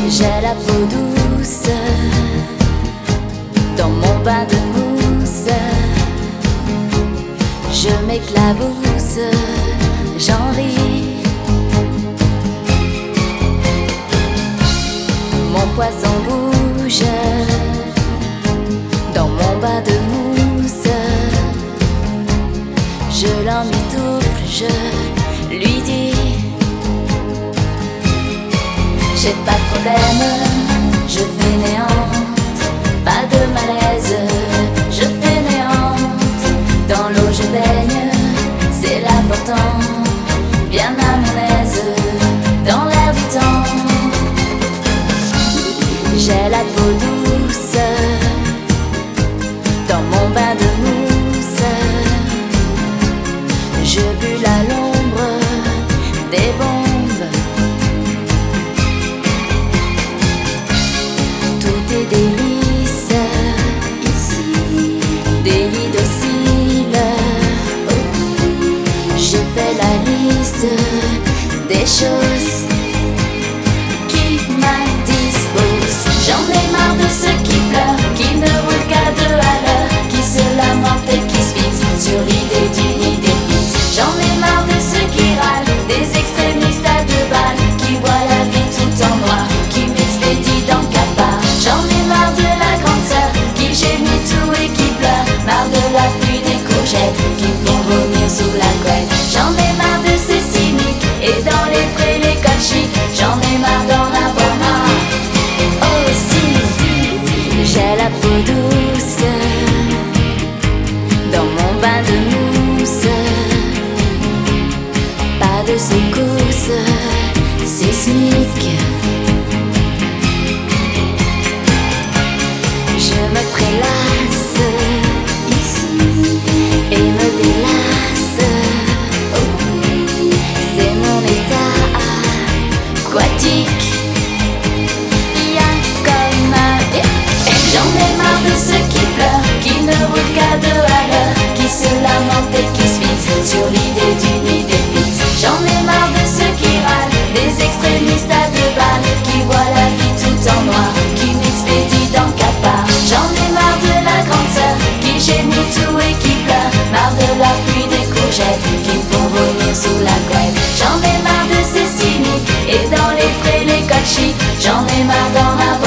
J'ai la peau douce dans mon bain de mousse. Je m'éclabousse, j'en ris. Mon poisson bouge dans mon bain de mousse. Je l'emmitoufle, je lui dis: j'ai pas de problème, je fainéante, pas de malaise, je fainéante. Dans l'eau je baigne, c'est l'important, bien à mon aise, dans l'air du temps. J'ai la peau douce dans mon bain de mousse. Je bulle à l'ombre des bombes. Tout est délice ici, des lits dociles. Je fais la liste des choses qui m'indisposent. J'en ai marre de ceux qui pleurent, qui ne roulent qu'à deux à l'heure, qui se lamentent et qui se fixent sur l'idée d'une idée fixe. J'en ai marre de ceux qui râlent, des extrémistes à deux balles, qui voient la vie tout en noir, qui m'expédient dans le cafard. J'en ai marre de la grande sœur, qui gémit tout et qui pleure, marre de la pluie des courgettes, qui me font vomir sous la couette. J'en ai marre de ces cyniques, et dans les prés les cols chics, j'en ai marre d'en avoir marre. Aussi, j'ai la peau douce dans mon bain de mousse. Pas de secousse sismique. Je me prélasse ici et me délasse. C'est mon état aquatique. J'en ai marre de ceux qui pleurent, qui ne roulent qu'à deux à l'heure, qui se lamentent et qui se fixent sur l'idée d'une idée fixe. J'en ai marre de ceux qui râlent, des extrémistes à deux balles, qui voient la vie tout en noir, qui m'expédient dans le cafard. J'en ai marre de la grande sœur, qui gémit tout et qui pleure, marre de la pluie des courgettes, qui me font vomir sous la couette. J'en ai marre de ces cyniques, et dans les prés les cols chics, j'en ai marre d'en avoir.